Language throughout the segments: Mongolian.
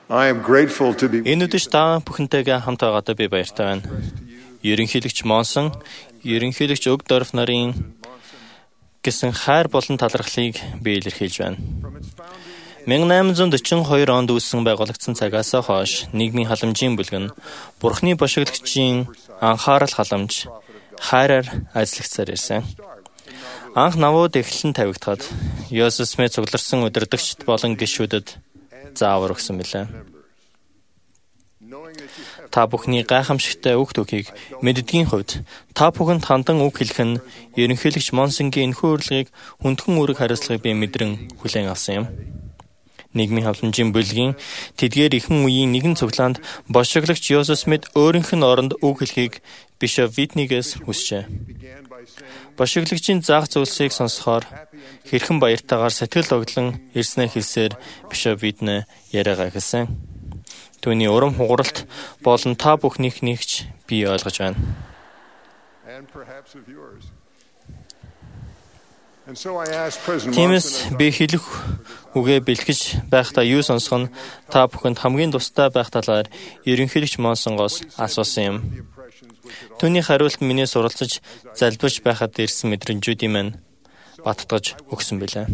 I am grateful to be Энэ үдэш та бүхэнтэйгээ хамт байгаадаа би баяртай байна. Ерөнхийлөгч Монсон, ерөнхийлөгч Өгдорф нарын гэсэн хайр болон талархлыг би илэрхийлж байна. 1842 онд үүссэн байгуулагдсан цагаас хойш нийгмийн халамжийн бүлэг нь Бурхны бошиглагчийн анхаарал халамж хайраар ажиллагцаар ирсэн. Анх навууд эхлэн тавигдахад Йозеф Смит цугларсан удирдагчд болон гишүүдэд заавар өгсөн билээ. Та бүхний гайхамшигтай үг төгийг мэддгийн хувьд та бүхэнд хандан үг хэлэх нь ерөнхийлөгч Монсонгийн энэхүү урилгыг хүндхэн үүрэг хариуцлагыг би мэдрэн хүлээн авсан юм. Нийгмийн халамжийн бүлгийн тэдгээр ихэнх үеийн нэгэн цуглаанд бошиглагч Йозеф Смит өөрийнх нь оронд үг хэлхийг Бишоп Витнигээс хүсжээ. Бошиглагчийн заах зүйлсийг сонсохоор хэрхэн баяртайгаар сэтгэл догдлон ирснээ хэлсээр Бишоп Витнэ яриагаа эхэлсэн. Түүний урам хугаралт болон та бүхнийхнийг ч би ойлгож байна. Тиймээс би хэлэх үгээ бэлтгэж байхдаа юу сонсох нь та бүхэнд хамгийн тустай байх талаар ерөнхийлөгч Монсонгоос асуусан юм. Түүний хариулт миний суралцаж залбирч байхад ирсэн мэдрэмжүүдийн маань баттгаж өгсөн билээ.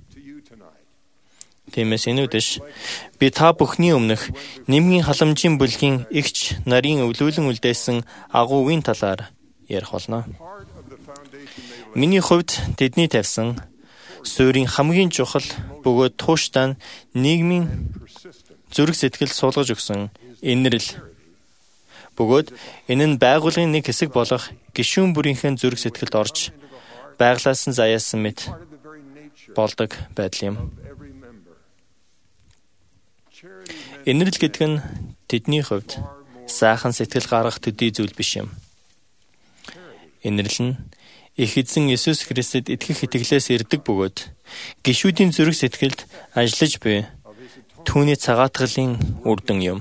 Тиймээс энэ үдэш би та бүхний өмнөх нийгмийн халамжийн бүлгийн эгч нарын өвлүүлэн үлдээсэн агуувын талаар ярих болно. Миний хувьд тэдний тавьсан суурийн хамгийн чухал бөгөөд тууштай нийгмийн зүрх сэтгэл суулгаж өгсөн инэрл бөгөөд энэ нь байгууллагын нэг хэсэг болох гишүүн бүрийнхээ зүрх сэтгэлд орж байглаасан заяасан мэт болдог байдал юм. Инэрл гэдэг нь тэдний хувьд сайхан сэтгэл гаргах төдий зүйл биш юм. Инэрл нь их эзэн Есүс Христэд итгэх итгэлээс ирдэг бөгөөд гишүүдийн зүрх сэтгэлд ажиллаж буй түүний цагаатгалын үр дүн юм.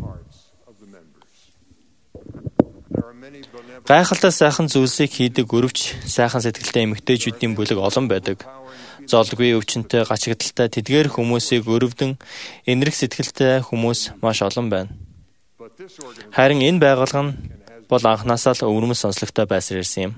Гайхалтай сайхан зүйлсийг хийдэг өрөвч сайхан сэтгэлтэй эмэгтэйчүүдийн бүлэг олон байдаг. Золгүй өвчнөд гачигдaltaй тэдгээр хүмүүсийг өрөвдөн энэрх сэтгэлтэй хүмүүс маш олон байна. Харин энэ байгууллага нь бол анхнаасаа л өвөрмөц сонсогтой байсаар ирсэн юм.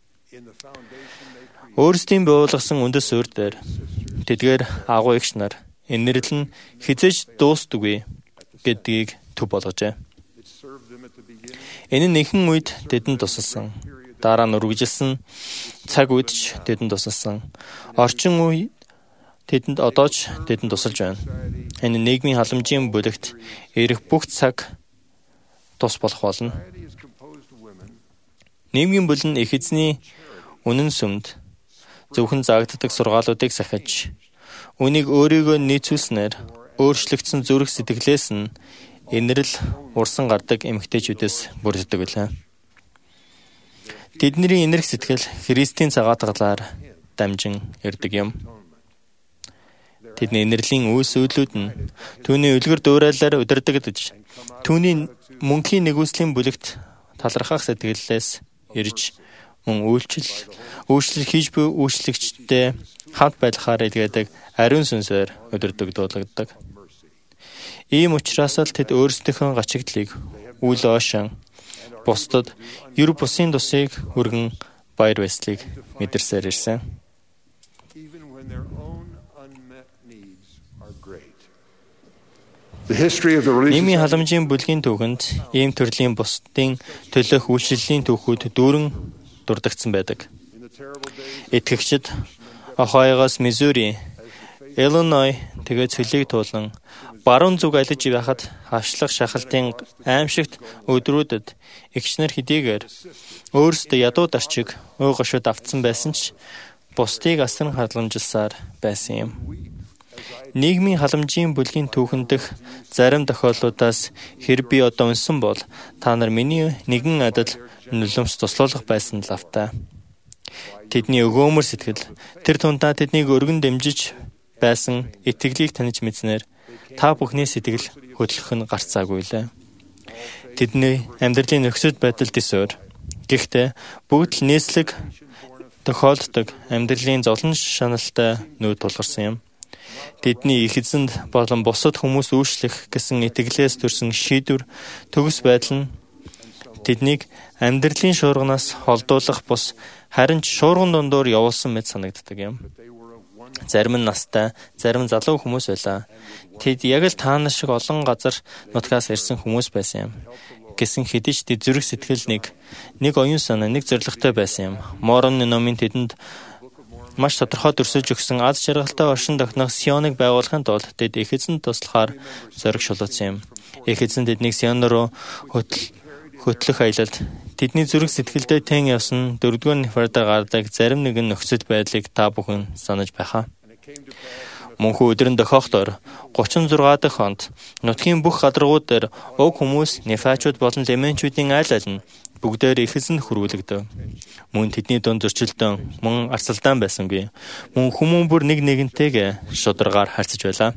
Өөрсдийн буулгасан үндэс суурь дээр тэдгээр агуу эгч нар энэрл нь хизээж дуустдаггүй гэдгийг төв болгожээ. Энэ нь ихэнх үед тэдэнд тусалсан. Дараа нь үргэлжилсэн цаг үед ч тэдэнд тусалсан. Орчин үе тэдэнд одоо ч тэдэнд тусалж байна. Энэ нийгмийн халамжийн бүлэгт ирэх бүх цаг тус болох болно. Нийгмийн бүлэг нь их эзний үнэн сүмд зөвхөн заагддаг сургаалуудыг сахиж, үнийг өөрийгөө нийцүүлснээр өөрчлөгдсөн зүрх сэтгэлээс нь инэрл урсан гардаг эмэгтэйчүүдээс бүрддэг билээ. Тэдний инэрх сэтгэл Христийн цагаатгалаар дамжин ирдэг юм. Тэдний инэрлийн үс үйлүүд нь түүний үлгэр дуурайлаар удирдагдаж, түүний мөнхийн нэгүслийн бүлэгт талархах сэтгэлээс ирж мөн үйлчлэл хийж буй үйлчлэгчтэй хамт байхаар илгээдэг ариун сүнсээр удирдагддаг. Ийм учраас л тэд өөрсдийнхөө гачигдлыг үл оошин бусдад ер бусын тусыг хүргэн баяр баясгалыг мэдэрсээр ирсэн. Нийгмийн халамжийн бүлгийн түүхэнд ийм төрлийн бусдын төлөөх үйлчлэлийн түүхүүд дүүрэн дурдгдсан байдаг. Итгэгчид Ohio'оос Missouri, Illinois тэгээд цөлийг туулан баруун зүг алиж байхад хавчлах шахалтын аимшигт өдрүүдэд эгчнэр хэдийгээр өөрсдөө ядуу дарчиг ой гошууд автсан байсан ч бусдыг асар халамжилсаар байсан юм. Нийгмийн халамжийн бүлгийн түүхэндх зарим тохиолдлуудаас хэр би одоо унсан бол та нар миний нэгэн адил нулимс туслуулах байсан л автаа. Тэдний өгөөмөр сэтгэл тэр тундаа тэднийг өргөн дэмжиж байсан итгэлийг таних мэдснээр та бүхний сэтгэл хөдлөх нь гарцаагүй лээ. Тэдний амьдралын нөхцөл байдал дэсөөр. Гэхдээ бүгд л нийслэг тохиолддог амьдралын зовлон шаналтай нүүд тулгарсан юм. тэдний их эзэнд болон бусад хүмүүс үйлчлэх гэсэн итгэлээс төрсэн шийдвэр төгс байдал нь тэднийг амьдралын шуурганаас холдуулах бус харин ч шуурган дундуур явуулсан мэт санагддаг юм. Зарим нь настай, зарим залуу хүмүүс байлаа. Тэд яг л таана шиг олон газар нутгаас ирсэн хүмүүс байсан юм. Гэсэн хэдий ч тэд зүрх сэтгэл нэг оюун санаа, нэг зоригтой байсан юм. Мормоны номын тэдэнд маш тодорхой төрсөж өгсөн аз жаргалтай оршин тогтнох Сионыг байгуулахын тулд тэд их эзэнд туслахаар зориг шулуутсан юм. Их эзэн тэднийг Сион руу хөтлөх аялалд тэдний зүрх сэтгэлдээ тэн явсан 4-р нефрата гардаг зарим нэгэн нөхцөл байдлыг та бүхэн санаж байхаа. Мөнхөн өдрийн дохиолдоор 36 дахь онд нутгийн бүх гадаргууд дээр уг хүмүүс, нефачууд болон леменчүүдийн аль аль нь бүгдээр их эзэнд хүрүүлэгдэв. Мөн тэдний дунд зөрчилдөөн, мөн арсалдаан байсангүй. Мөн хүмүүн бүр нэг нэгнтэйгээ шударгаар харьцаж байлаа.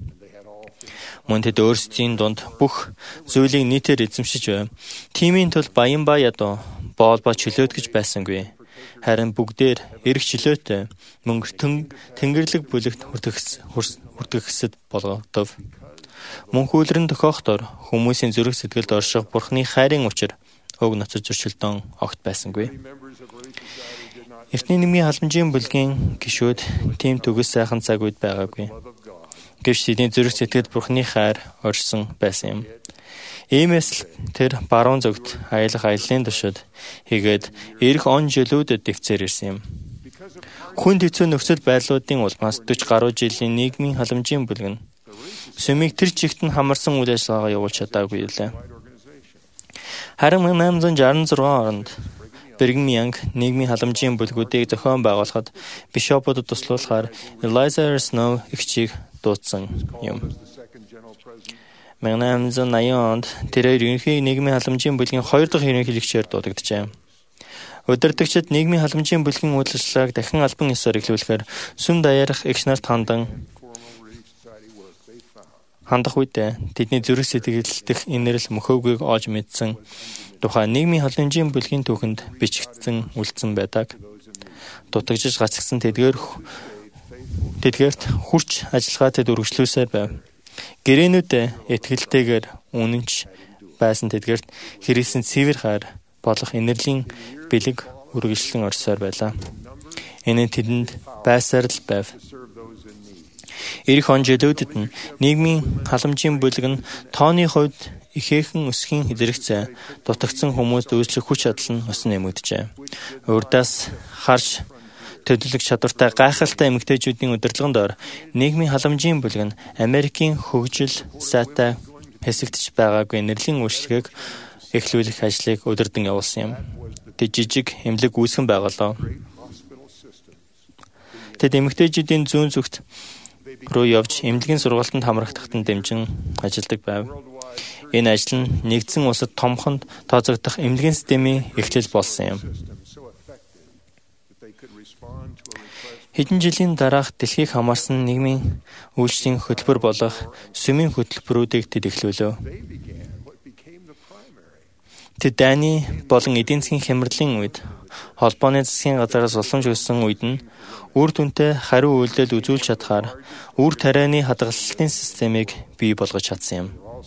Мөн тэд өөрсдийн дунд бүх зүйлийг нийтээр эзэмшиж байв. Тимийн тул баян ба ядуу, боол ба чөлөөт гэж байсангүй. Харин бүгдээр эрх чөлөөтэй мөнгөртөн тэнгэрлэг бүлэгт хүртэхсэд болгодов. Мөнхөн өдрийн тохиолдоор хүмүүсийн зүрх сэтгэлд орших Бурхны хайрын учир уг ноцод зөрчилдөөн огт байсангүй. Эртний нэмийн халамжийн бүлгийн гишүүд тийм төгс сайхан цаг үед байгаагүй. Гэвч тэдний зүрх сэтгэлд Бурхны хайр оршсон байсан юм. Иймээс л тэр баруун зүгт аялах аяллаа туршид хийгээд ирэх он жилүүдэд дэвцээр ирсэн юм. Хүн хэцүү нөхцөл байдлуудын улмаас 40 гаруй жилийн нийгмийн халамжийн бүлэг нь сүмийг тэр чигт нь хамарсан үйл ажиллагаа явуулж чадаагүй лээ. Харин 1866 онд Бригхэм Янг нийгмийн халамжийн бүлгүүдийг зохион байгуулахад бишопуудад туслуулахаар Элиза Сноу эгчийг дуудсан юм. 1880 онд тэрээр ерөнхий нийгмийн халамжийн бүлгийн 2 дахь ерөнхийлөгчээр дуудагджээ. Удирдагчид нийгмийн халамжийн бүлгийн үйл ажиллагааг дахин албан ёсоор эхлүүлэхээр сүм даярах эгч нарт хандах үедээ тэдний зүрх сэтгэл дэх инэрл мөхөөгийг олж мэдсэн тухай нийгмийн халамжийн бүлгийн түүхэнд бичигдсэн үлдсэн байдаг. Дутагдж гацгсан тэдгээрт хүрч ажиллагаа тэд үргэлжлүүлсээр байв. Гэрээнүүдээ итгэлтэйгээр үнэнч байсан тэдгээрт Христийн цэвэр хайр болох инэрлийн бэлэг үргэлжлэн орсоор байлаа. Энэ тэдэнд байсаар л байв. Ирэх он жилүүдэд нь нийгмийн халамжийн бүлэг нь тооны хувьд ихээхэн өсхийн зэрэгцээ дутагдсан хүмүүст үйлчлэх хүч чадал нь өснө нэмэгдэжээ. Урдаас харж төлөвлөх чадвартай гайхалтай эмэгтэйчүүдийн удирдлагын доор нийгмийн халамжийн бүлэг нь Америкийн хөгжил сайтай хэсэгтж байгаагүй нэрлийн үйлчлэгийг эхлүүлэх ажлыг удирдан явуулсан юм. Тэд жижиг эмнэлэг үүсгэн байгуулав. Тэд эмэгтэйчүүдийн зүүн зүгт руу явж эмнэлгийн сургалтанд хамрагдахад нь дэмжин ажилладаг байв. Энэ ажил нь нэгдсэн улсад томхонд тооцогдох эмнэлгийн системийн эхлэл болсон юм. Хэдэн жилийн дараах дэлхийг хамаарсан нийгмийн үйлчлэлийн хөтөлбөр болох сүмийн хөтөлбөрүүдийг тэд эхлүүлв. Тэд дайны болон эдийн засгийн хямралын үед холбооны засгийн газараас уламж өгсөн үед нь үр дүнтэй хариу үйлдэл үзүүлж чадхаар үр тарианы хадгалалтын системийг бий болгож чадсан юм.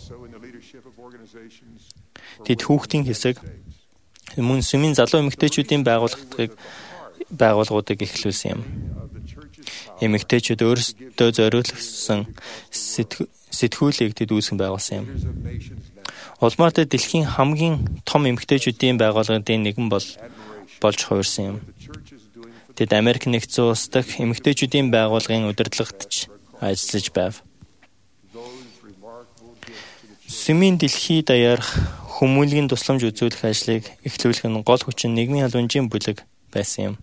Тэд хүүхдийн хэсэг мөн сүмийн залуу эмэгтэйчүүдийн байгууллагуудыг эхлүүлсэн юм. Эмэгтэйчүүд өөрсдөө зориулсан сэтгүүлийг тэд үүсгэн байгуулсан юм. Улмаар тэд дэлхийн хамгийн том эмэгтэйчүүдийн байгууллагын нэгэн болж хувирсан юм. Тэд Америк нэгдсэн улс дахь эмэгтэйчүүдийн байгууллагын удирдлагад ч ажиллаж байв. Сүмийн дэлхий даяарх хүмүүнлэгийн тусламж үзүүлэх ажлыг эхлүүлэх нь гол хүчин нийгмийн халамжийн бүлэг байсан юм.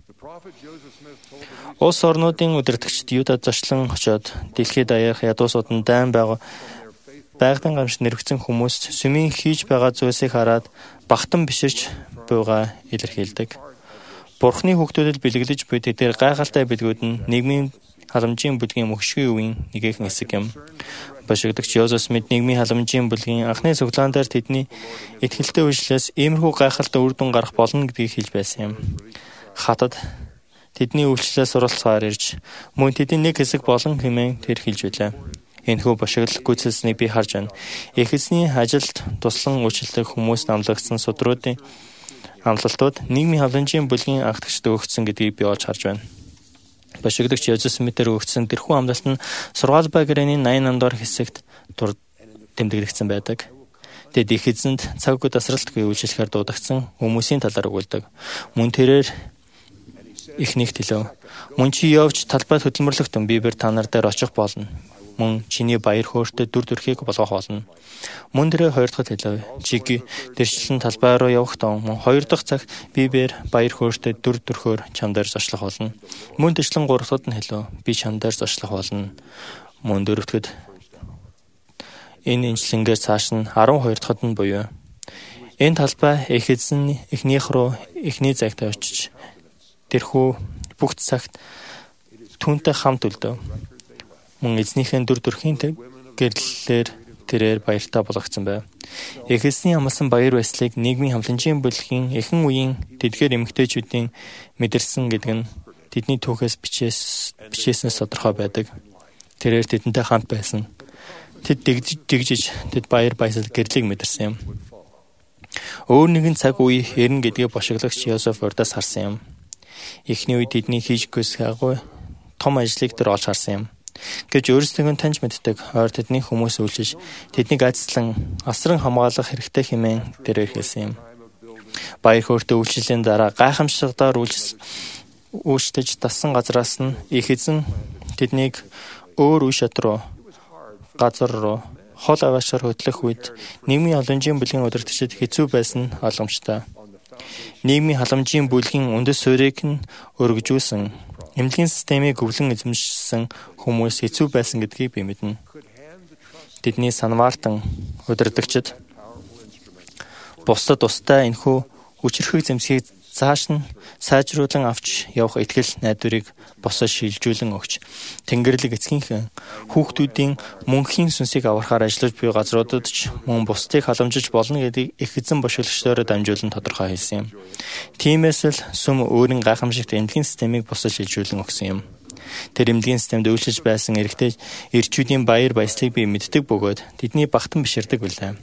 Улс орнуудын удирдагчид Юдад зочлон очоод дэлхий даяарх ядуусууд нь дайн байгалийн гамшид нэрвэгцэн хүмүүс сүмийн хийж байгаа зүйлсийг хараад багтан биширч буйгаа илэрхийлдэг. Бурхны хүүхдүүдэд бэлэглэж буй тэдгээр гайхалтай бэлгүүд нь нийгмийн халамжийн бүлгийн мөхшгийн үеийн нэгэн хэсэг юм. Башигдагч Йозеф Смит нийгмийн халамжийн бүлгийн анхны цуглаан дээр тэдний итгэлтэй үйлчлээс иймэрхүү гайхалтай үр дүн гарах болно гэдгийг хэлж байсан юм. Хатад тэдний үйлчлэлээ суралцгаар ирж мөн тэдний нэг хэсэг болон хэмээн тэр хэлж байлаа. Энэхүү бошигдол гүйцэлсэнийг би харж байна. Эхэсний ажилд туслан үйлчлэх хүмүүст амлагдсан судруудын амлалтууд нийгмийн халамжийн бүлгийн агтгчд өгөгдсөн гэдгийг би олж харж байна. Бошигдогч Жозеф Смитээр өгөгдсөн тэрхүү амлалт нь сургаал ба гэрээний 88 дугаар хэсэгт тэмдэглэгдсэн байдаг. Тэд их эзэнд цаг үе тасралтгүй үйлчлэхээр дуудагдсан хүмүүсийн талаар өгүүлдэг. Мөн тэрээр ихнийх хэлв. Мөн чи явж талбайд хөдөлмөрлөгтөн Бибер та нар дээр очих болно. Мөн чиний баяр хөөртэй дүр төрхийг болгох болно. Мөн тэрээр хоёр дахь хэлв. Чи дэрчлэн талбай руу явахдаа мөн хоёр дахь цаг Бибер баяр хөөртэй дүр төрхөөр чам дээр зочлох болно. Мөн дэрчлэн гурав дахьд нь хэлв. Би чам дээр зочлох болно. Мөн дөрөвдөд энэ инжлэнгээр цааш нь 12 дахьд нь буюу энэ талбай их эзэн эхнийх руу эхний цагт очиж тэрхүү бүх цагт түүнтэй хамт үлдэв. Мөн эзнийхэн дүр төрхийн гэрлэлээр тэрээр баяртай болгогдсон байв. Их эзний амласан баяр баясгалыг нийгмийн хамтлагийн бүлгийн эхэн үеийн тэдгээр эмэгтэйчүүдийн мэдэрсэн гэдэг нь тэдний түүхээс бичээснээс тодорхой байдаг. Тэрээр тэдэнтэй хамт байсан. Тэд дэгжиж тэд баяр баясгал гэрлийг мэдэрсэн юм. Өөр нэгэн цаг үе эрнэ гэдгийг бошиглагч Йозеф урдаас харсан юм. Эхний үед тэдний хийж гүйсгаагүй том ажлыг тэр олж харсан юм. Гэвч өөрсдөө таньж мэддэг ойр тэдний хүмүүс үйлчилж тэднийг айцлан асран хамгаалах хэрэгтэй хэмээн тэрээр хэлсэн юм. Баяр хөөртэй үйлчлэлийн дараа гайхамшигтаар үйлчлэж тассан газраас нь их эзэн тэднийг өөр үе шат руу газар руу хол аваашаар хөтлөх үед нийгмийн халамжийн бүлгийн удирдагчид хэцүү байсан ойлгомжтой. Нийгмийн халамжийн бүлгийн үндэс суурийг нь өргөжүүлсэн эмнэлгийн системийг өвлөн эзэмшсэн хүмүүс хэцүү байсан гэдгийг би мэднэ. Тэдний санамартан удирдагчид бусдад тустай энэхүү хүчрхэг зэмсгийг цааш нь сайжруулан авч явах итгэл найдварыг босоо шилжүүлэн өгч Тэнгэрлэг эцгийнхэн хүүхдүүдийн мөнхийн сүнсийг аврахаар ажиллаж буй газруудад ч мөн бусдыг халамжиж болно гэдгийг их эзэн бошиглагчдоор дамжуулан тодорхой хэлсэн юм. Тиймээс л сүм өөрийн гайхамшигт эмнэлгийн системийг босоо шилжүүлэн өгсөн юм. Тэр эмнэлгийн системд үйлчилж байсан эрэгтэй эрчүүдийн баяр баясгалыг би мэддэг бөгөөд тэдний багтан биширдэг билээ.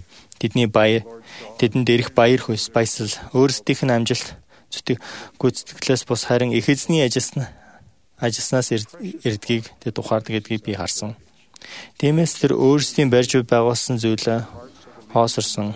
Тэдэнд ирэх баяр хөс баясгал өөрсдийнх нь амжилт зүтг гүйцэтгэлээс бус харин их эзний ажилснаас ирдгийг тэд ухаардаг гэдгийг би харсан. Тиймээс тэр өөрсдийн барьж байгуулсан зүйлээ хоосорсон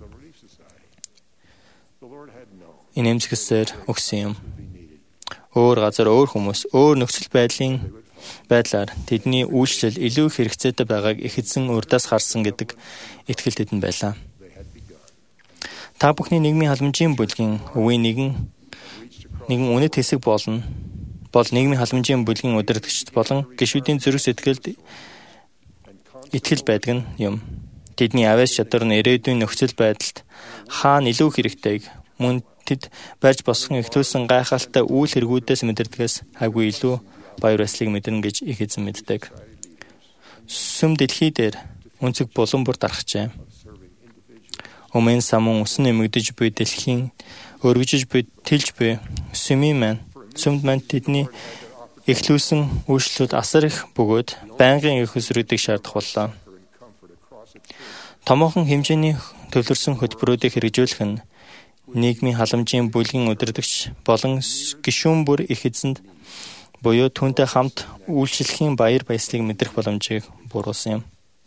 инэмсэглсээр өгсөн юм. Өөр газар, өөр хүмүүс, өөр нөхцөл байдлаар тэдний үйлчлэл илүү хэрэгцээтэй байгааг их эзэн урдаас харсан гэдэг итгэл тэдэнд байлаа. Та бүхний нийгмийн халамжийн бүлгийн өвийн нэгэн үнэт хэсэг бол нийгмийн халамжийн бүлгийн удирдагчид болон гишүүдийн зүрх сэтгэлд итгэл байдаг нь юм. Тэдний авяас чадвар нь ирээдүйн нөхцөл байдалд хаана илүү хэрэгтэйг мөн тэд барьж босгон эхлүүлсэн гайхалтай үйл хэрэгүүдээс мэдэрдгээс хайгүй илүү баяр баясгалыг мэдэрнэ гэж их эзэн мэддэг. Сүм дэлхий дээр өнцөг булан бүр дарахжээ. Өмнө самун усан нэмэгдэж буй дэлхийн өргөжж буй тэлж буй сүмд маань тэдний эхлүүлсэн үйлчлүүд асар их бөгөөд байнгын их өсрөгдөг шаардах боллоо. Томоохон хэмжээний төвлөрсөн хөтөлбөрүүдийг хэрэгжүүлэх нь нийгмийн халамжийн бүлгийн удирдагч болон гишүүн бүр их эзэнд буюу түүнтэй хамт үйлчлэхийн баяр баясгалыг мэдрэх боломжийг бууруулсан юм.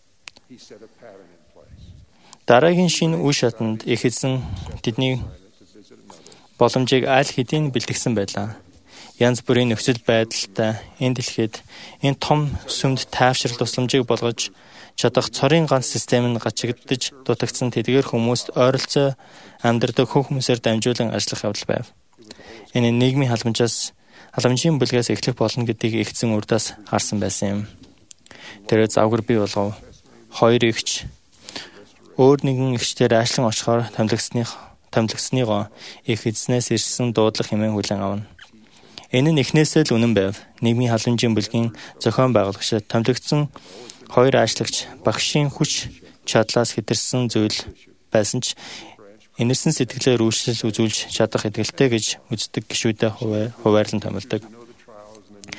Дараагийн шинэ үе шатанд их эзэн тэдний боломжийг аль хэдийн бэлтгэсэн байлаа. Янз бүрийн нөхцөл байдалтай энэ дэлхийд энэ том сүмд тайвшрал тусламжийг болгож чадах цорын ганц систем нь гачигдж дутагдсан тэдгээр хүмүүст ойролцоо амьдардаг хүмүүсээр дамжуулан ажиллах явдал байв. Энэ нийгмийн халамжийн бүлгээс эхлэх болно гэдгийг их эзэн урдаас харсан байсан юм. Тэр завгар бий болгов. Хоёр эгч өөр нэгэн эгчдээр аашлан очихоор томилгосныгоо их эзнээс ирсэн дуудлага хэмээн хүлээн авна. Энэ нь эхнээсээ л үнэн байв. Нийгмийн халамжийн бүлгийн зохион байгуулагчид томилгдсон хоёр аашлагч багшийн хүч чадлаас хэтэрсэн зүйл байсан ч инэрсэн сэтгэлээр үйлчлэл үзүүлж чадах итгэлтэй гэж үздэг гишүүдэд хуваарлан томилдог.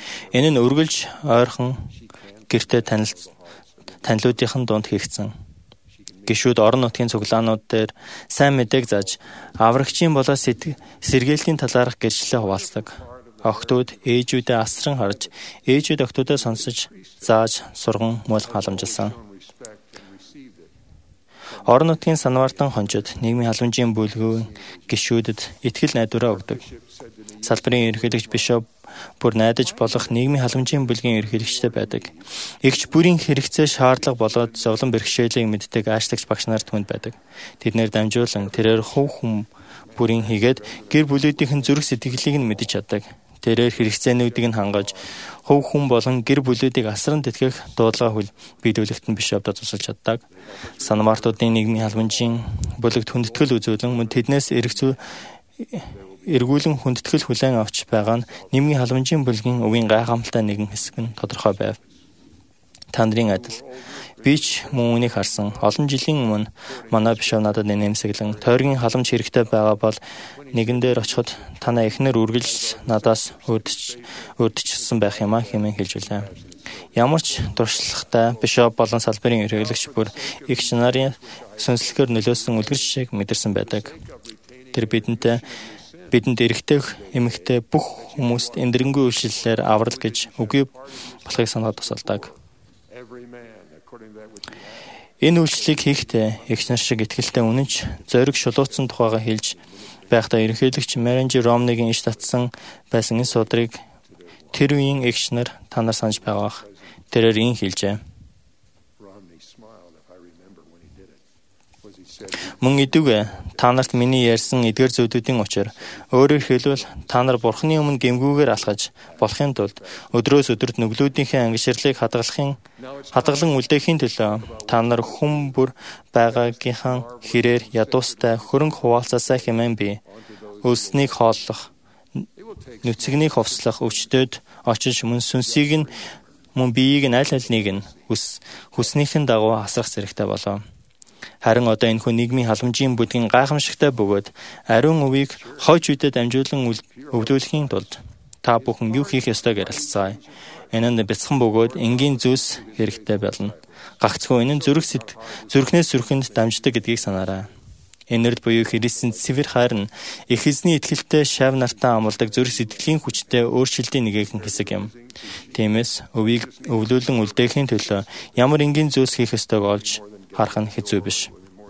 Энэ нь үргэлж ойрхон гэртээ танилуудынхан дунд хийгдсэн. Гишүүд орон нутгийн цуглаанууд дээр сайн мэдээг зааж, аврагчийн болоо сэргээлтийн талаарх гэрчлэлээ хуваалцдаг. Охтууд ээжүүдээ асран харж, ээжүүд охтуудаа сонсож, зааж, сурган мөл халамжилсан. Орон нутгийн санваартан хончид нийгмийн халамжийн бүлгүүн гишүүдэд итгэл найдвараа өгдөг. Салбарын ерөнхийлөгч бишоп бүр найдаж болох нийгмийн халамжийн бүлгийн ерөнхийлөгчтэй байдаг. Игч бүрийн хэрэгцээ шаардлага болоод зовлон бэрхшээлийг мэддэг аашлагч багш нар түнд байдаг. Тэднэр дамжуулан тэрээр хувь хүн бүрийн хийгээд гэр бүлүүдийн зүрх сэтгэлийг нь мэдэж чаддаг. Тэрээр хэрэгцээнүүдийг нь хангаж хувь хүн болон гэр бүлүүдийг асран тэтгэх дуудлага биелүүлэхэд нь бишоптод тусалж чаддаг. Санамартуудын нийгмийн халамжийн бүлэгт хүндэтгэл үзүүлэн мөн тэднээс эргүүлэн хүндэтгэл хүлээн авч байгаа нь нийгмийн халамжийн бүлгийн өвийн гайхамшигтай нэгэн хэсэг нь тодорхой байв. Та нарын адил би ч мөн үнийг харсан. Олон жилийн өмнө манай бишоп надад нэмсэглэн тойргийн халамж хэрэгтэй байгаа бол нэгэн дээр очиход танаа эхнэр үргэлж надаас урдчихсан байх юм а хэмээн хэлж билээ. Ямар ч туршлагатай бишоп болон салбарын ерөнхийлөгч бүр их нарын сүнслэгээр нөлөөсөн үлгэр жишээг мэдэрсэн байдаг. Тэр бидэнд эрэгтэй эмэгтэй бүх хүмүүст эндэрэнгүй үйлчлэлээр аврал гэж үгүй болохыг санаад тусалдаг. Энэ үйлчлэлийг хийхдээ эгч нар шиг итгэлтэй үнэнч зориг шулуутсан тухайга хэлж байхдаа ерөнхийлөгч Мэранжи Ромнигийн иш татсан байсан энэ судрыг тэр үеийн эгч нар та нар санаж байгаах. Тэрээр ийн хэлжээ. Мөн идэвгүй та нарт миний ярьсан эдгээр зүйлүүдийн учир өөрөөр хэлбэл та нар Бурхны өмнө гэмгүүгээр алхаж болохын тулд өдрөөс өдөрт нүглүүдийнхээ ангишрлыг хадгалан үлдээхийн төлөө та нар хүн бүр байгаагийнхаа хэрээр ядуустай хөрөнгө хуваалцаасаа хэмээн би өлснийг хооллох, нүцгнийг хувцлах өвчтөд очиж мөн сүнсийг нь мөн биеийг нь аль алиныг нь хүснийхэн дагуу асрах зэрэгтэй болов. Харин одоо энэхүү нийгмийн халамжийн бүлгийн гайхамшигтай бөгөөд ариун үеийг хойч үедээ дамжуулан өвлүүлэхийн тулд та бүхэн юу хийх ёстойг ярилцгаая. Энэ нь бяцхан бөгөөд энгийн зүйлс хэрэгтэй болно. Гагцхүү энэ нь зүрхнээс зүрхэнд дамждаг гэдгийг санаарай. Энэрд буюу Христэнд цэвэр харин их эзний итгэлтэй шав нартаа амладаг зүрх сэтгэлийн хүчтэй өөрчлөлтийн нэгэн хэсэг юм. Тиймээс өвийг өвлүүлэн үлдээхийн төлөө ямар энгийн зүйлс хийх ёстойг олж харах нь хэцүү биш.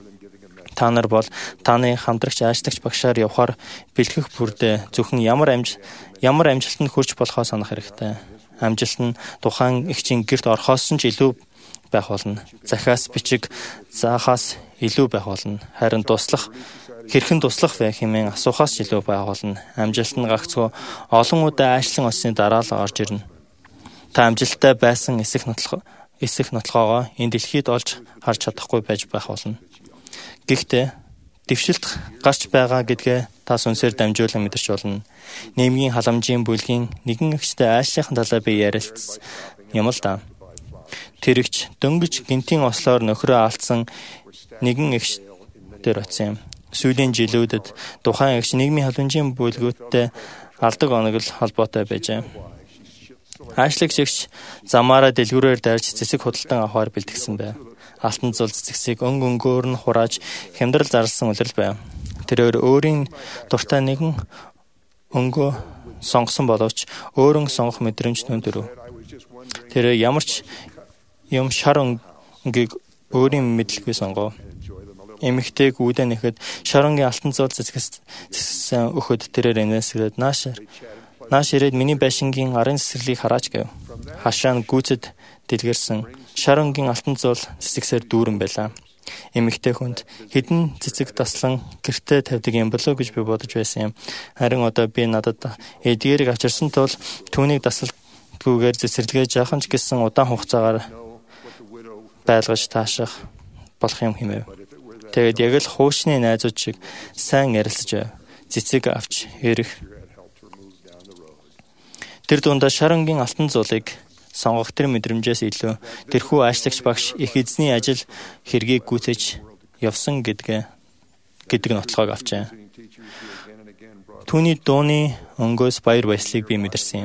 Та нар бол таны хамтрагч аашлагч багшаар явхаар бэлтгэх бүрдээ зөвхөн ямар амжилтанд хүрч болохоо санах хэрэгтэй. Амжилт нь тухайн эгчийн гэрт орхоос ч илүү байх болно. Захиас бичиг заахаас илүү байх болно. Харин хэрхэн туслах вэ хэмээн асуухаас ч илүү байх болно. Амжилт нь гагцхүү олон удаа аашлан осны дараа л орж ирнэ. Та амжилттай байсан эсэх нотлохоогоо энэ дэлхийд олж харж чадахгүй байж байх болно. Гэхдээ дэвшилт гарч байгаа гэдгээ та сүнсээр дамжуулан мэдэрч болно. Нийгмийн халамжийн бүлгийн нэгэн эгчтэй аашлахын талаар би ярилцсан юм л да. Тэр эгч дөнгөж гинтийн ослоор нөхрөө алдсан нэгэн эгч дээр очив юм. Сүүлийн жилүүдэд тухайн эгч нийгмийн халамжийн бүлгүүттэй алдаг оног л холбоотой байжээ. Аашлагч эгч замаараа дэлгүүрээр дайрч цэцэг худалдан авахар бэлтгэсэн байв. Алтан зул цэцгийг өнгөөр нь хурааж хямдрал зарласан улирал байв. Тэрээр өөрийн дуртай нэгэн өнгөө сонгосон боловч өөрөн сонгох мэдрэмж нүнд өрөв. Тэр ямар ч юм шар өнгийг өөрийн мэдлэгүй сонгов. Эмэгтэйг үүдэн нэхэд шарангийн алтан зул цэцгсэн өхөд тэрээр инээсгээд нааш ирээд миний байшингийн арын цэцэрлийг хараач гэв. Хашаа нь гүйцэд дэлгэрсэн шарангийн алтан зул цэцэгсээр дүүрэн байлаа. Эмэгтэй хүнд хэдэн цэцэг таслан гэртээ тавьдаг юм болов гэж би бодож байсан юм. Харин одоо би надад эдгээрийг авчирсан тул түүнийг дасалтгүйгээр цэцэрлэгээ жаахан ч гэсэн удаан хугацаагаар байлгаж таашах болох юм хэмэв. Тэгээд яг л хуучны найзууд шиг сайн ярилцж цэцэг авч ирэх. Тэр дундаа шарангийн алтан зулыг сонгох тэр мэдрэмжээс илүү тэрхүү аашлагч багш их эзний ажил хэргийг гүйцэж явсан гэдэг нотлохыг авчээ. Түүний дууны өнгөөс баяр баясгалыг би мэдэрсэн юм.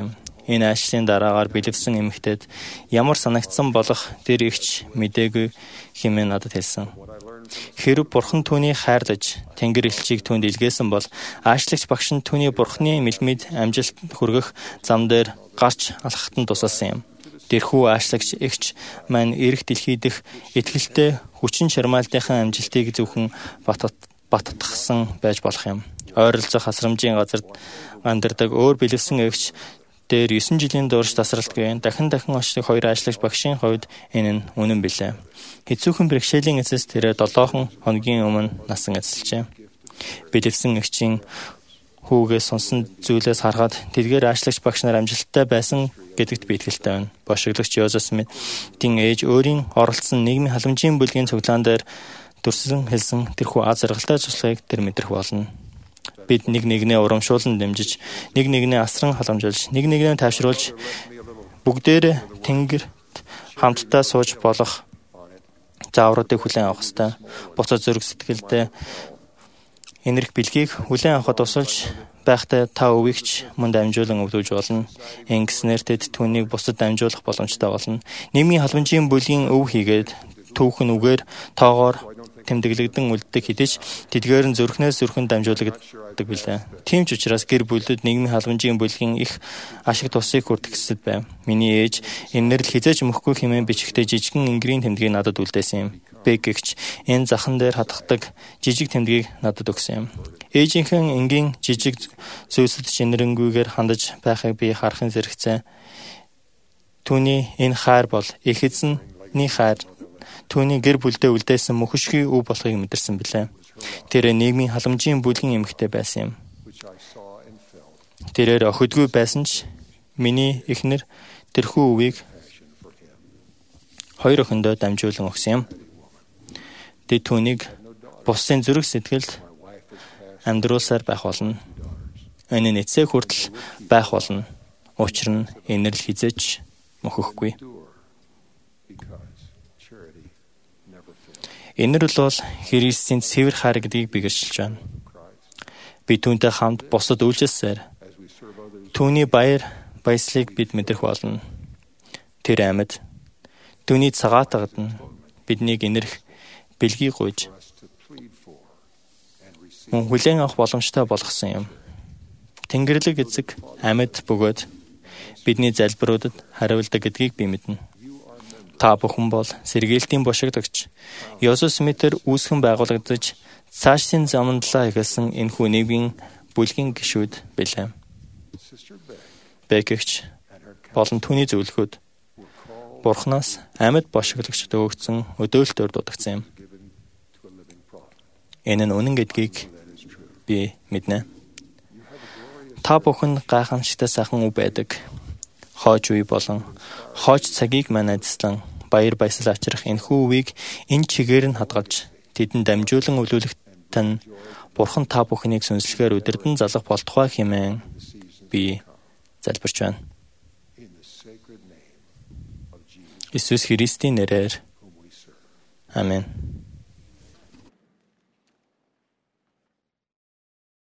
Энэ ажлын дараагаар бэлэвсэн эмэгтэйд ямар санагдсан болох тэр ихч мэдээгүй хэмээн надад хэлсэн. Хэрв бурхан түүнийг хайрлаж тэнгэр элчийг түүнд илгээсэн бол аашлагч багш нь түүний бурханы мэлмид амжилт хүргэх зам дээр гарч алхахад нь тусалсан юм. Тэрхүү аашлагч эгч маань эрэх дэлхий дэх итгэлтэй хүчин чармаалтынхаа амжилтыг зөвхөн баттгсан байж болох юм. Ойролцоох хасрамжийн газарт амьдардаг өөр бэлэвсэн эгч дээр 9 жилийн дурж тасралтгүй дахин очдог хоёр ажлагч багшийн хувьд энэ нь үнэн билээ. Хэцүүхэн бэрхшээлийн эцэс тэрээр 7 хоногийн өмнө насан эцэлжээ. Бэлэвсэн эгчийн хүүгээс сонсон зүйлээс харахад тэдгээр ажлагч багш нар амжилттай байсан гэдэгт би итгэлтэй байна. Бошиглогч Йозеф Смитийн ээж өөрийн оролцсон нийгмийн халамжийн бүлгийн цуглаан дээр дүрсэн хэлсэн тэрхүү аз жаргалтай туршлагыг тэр мэдрэх болно. Бид нэг нэгнээ урамшуулан дэмжиж, нэг нэгнээ асран халамжилж, нэг нэгнээ тайвшруулж, бүгдээрээ тэнгэрт хамтдаа сууж болох заавруудыг хүлээн авах ёстой. Буцаад зүрх сэтгэлдээ энэрх бэлгийг хүлээн авахд тусалж байхдаа та өвөгч мөн дамжуулан өвлөж болно. Ингэснээр тэд түүнийг бусад дамжуулах боломжтой болно. Нийгмийн халамжийн бүлгийн өв хийгээд түүхэн үгээр тоогоор тэмдэглэгдэн үлддэг хэдиж тэдгээр нь зүрхнээс зүрхэн дамжуулагддаг билээ. Тийм ч учраас гэр бүлүүд нийгмийн халамжийн бүлгийн их ашиг тусыг хүртэх гэсэд байв. Миний ээж энээр л хизээж мөхгүй хэмээн бичгтээ жижигхэн энгэрийн тэмдгийг надад үлдээсэн юм. Бэгэгч энэ захан дээр хатгадаг жижиг тэмдгийг надад өгсөн юм. Ээжийнхэн энгийн жижиг зүйлсэд чинэрэнгүйгээр хандаж байхыг би харахын зэрэгцээ. Түүний энэ хайр бол их эзний хайр. Түүний гэр бүлдээ үлдээсэн мөхөшгүй өв болохыг мэдэрсэн билээ. Тэр нийгмийн халамжийн бүлгийн эмэгтэй байсан юм. Тэрээр охидгүй байсан ч миний эхнэр тэрхүү өвийг хоёр охиндоо дамжуулан өгсөн юм. Тэд түүнийг бусдын зүрх сэтгэлд амьдруулсаар байх болно. Энэ нь эцэг хүртэл байх болно. Учир нь энэрл хизээч мөхөхгүй. Энэрл бол Христийн цэвэр хайр гэдгийг би гэрчилж байна. Би түүнтэй хамт бусад үйлчлсээр түүний баяслыг бид мэдрэх болно. Тэр амьд түүний цагаатагд нь биднийг энэрх бэлгийг гуйж мөн хүлээн авах боломжтой болгосон юм. Тэнгэрлэг эзэг амьд бөгөөд бидний залбируудад хариулдаг гэдгийг би мэднэ. Та бүхэн бол сэргээлтийн бошигдогч. Йозеф Смитээр үүсгэн байгуулагдаж цаашдын замналаа эхэлсэн энэхүү нийгмийн бүлгийн гишүүд билээ. Бэгэгч болон түүний зөвлөхөд Бурханаас амьд бошигдогчд өгсөн өдөөлтөөр дуудагдсан юм. Энэ нь үнэн гэдгийг би мэднэ. Та бүхэн гайхамшигтай сайхан үе байдаг. Хойч үе болон хойч цагийг манайдсан баяр баясгал авчрах энэхүү үеийг энэ чигээр нь хадгалж тэдэнд дамжуулан өвлүүлэхт нь Бурхан та бүхнийг сүнслэгээр удирдан залах болтугай хэмээн би залбирч байна. Иесус Христийн нэрээр. Амен.